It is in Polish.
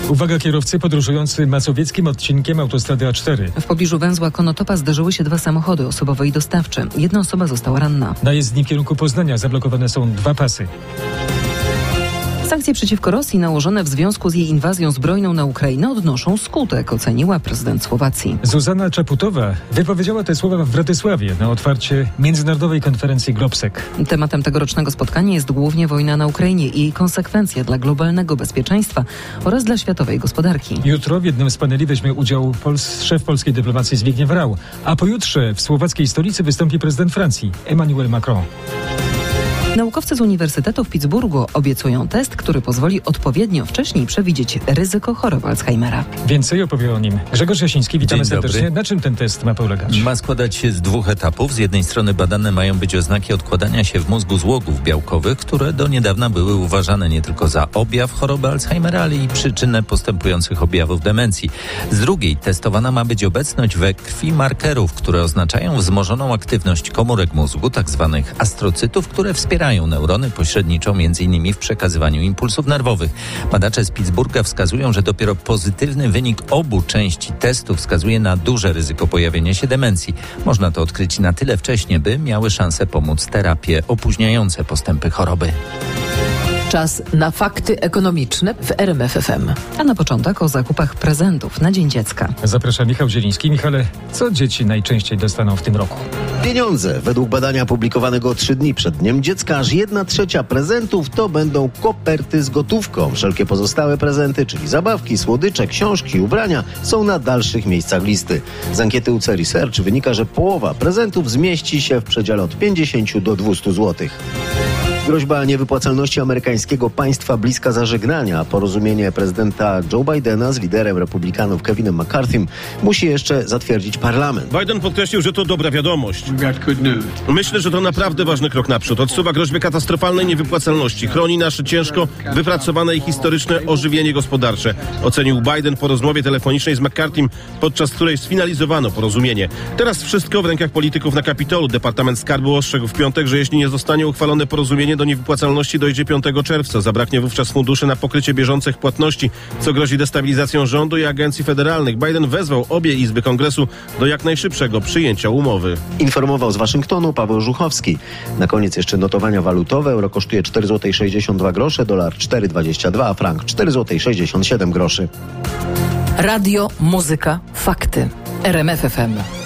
Uwaga kierowcy podróżujący mazowieckim odcinkiem autostrady A4. W pobliżu węzła Konotopa zderzyły się 2 samochody osobowe i dostawcze. 1 osoba została ranna. Na jezdni w kierunku Poznania zablokowane są 2 pasy. Sankcje przeciwko Rosji nałożone w związku z jej inwazją zbrojną na Ukrainę odnoszą skutek, oceniła prezydent Słowacji. Zuzana Czaputowa wypowiedziała te słowa w Bratysławie na otwarcie międzynarodowej konferencji Globsec. Tematem tegorocznego spotkania jest głównie wojna na Ukrainie i jej konsekwencje dla globalnego bezpieczeństwa oraz dla światowej gospodarki. Jutro w jednym z paneli weźmie udział szef polskiej dyplomacji Zbigniew Rau, a pojutrze w słowackiej stolicy wystąpi prezydent Francji Emmanuel Macron. Naukowcy z Uniwersytetu w Pittsburghu obiecują test, który pozwoli odpowiednio wcześniej przewidzieć ryzyko choroby Alzheimera. Więcej opowie o nim Grzegorz Jasiński. Witamy serdecznie. Dobry. Na czym ten test ma polegać? Ma składać się z 2 etapów. Z jednej strony badane mają być oznaki odkładania się w mózgu złogów białkowych, które do niedawna były uważane nie tylko za objaw choroby Alzheimera, ale i przyczynę postępujących objawów demencji. Z drugiej testowana ma być obecność we krwi markerów, które oznaczają wzmożoną aktywność komórek mózgu, tak zwanych astrocytów, które wspierają neurony pośredniczo m.in. w przekazywaniu impulsów nerwowych. Badacze z Pittsburgha wskazują, że dopiero pozytywny wynik obu części testu wskazuje na duże ryzyko pojawienia się demencji. Można to odkryć na tyle wcześnie, by miały szansę pomóc terapie opóźniające postępy choroby. Czas na fakty ekonomiczne w RMF FM. A na początek o zakupach prezentów na Dzień Dziecka. Zapraszam Michał Zieliński. Michale, co dzieci najczęściej dostaną w tym roku? Pieniądze. Według badania publikowanego 3 dni przed Dniem Dziecka aż 1/3 prezentów to będą koperty z gotówką. Wszelkie pozostałe prezenty, czyli zabawki, słodycze, książki, ubrania są na dalszych miejscach listy. Z ankiety UC Research wynika, że połowa prezentów zmieści się w przedziale od 50 do 200 zł. Groźba niewypłacalności amerykańskiego państwa bliska zażegnania. Porozumienie prezydenta Joe Bidena z liderem republikanów Kevinem McCarthym musi jeszcze zatwierdzić parlament. Biden podkreślił, że to dobra wiadomość. Myślę, że to naprawdę ważny krok naprzód. Odsuwa groźbę katastrofalnej niewypłacalności. Chroni nasze ciężko wypracowane i historyczne ożywienie gospodarcze. Ocenił Biden po rozmowie telefonicznej z McCarthym, podczas której sfinalizowano porozumienie. Teraz wszystko w rękach polityków na Kapitolu. Departament Skarbu ostrzegł w piątek, że jeśli nie zostanie uchwalone porozumienie, do niewypłacalności dojdzie 5 czerwca. Zabraknie wówczas funduszy na pokrycie bieżących płatności, co grozi destabilizacją rządu i agencji federalnych. Biden wezwał obie izby Kongresu do jak najszybszego przyjęcia umowy. Informował z Waszyngtonu Paweł Żuchowski. Na koniec jeszcze notowania walutowe. Euro kosztuje 4,62 zł, dolar 4,22, a frank 4,67 zł. Radio, muzyka, fakty. RMF FM.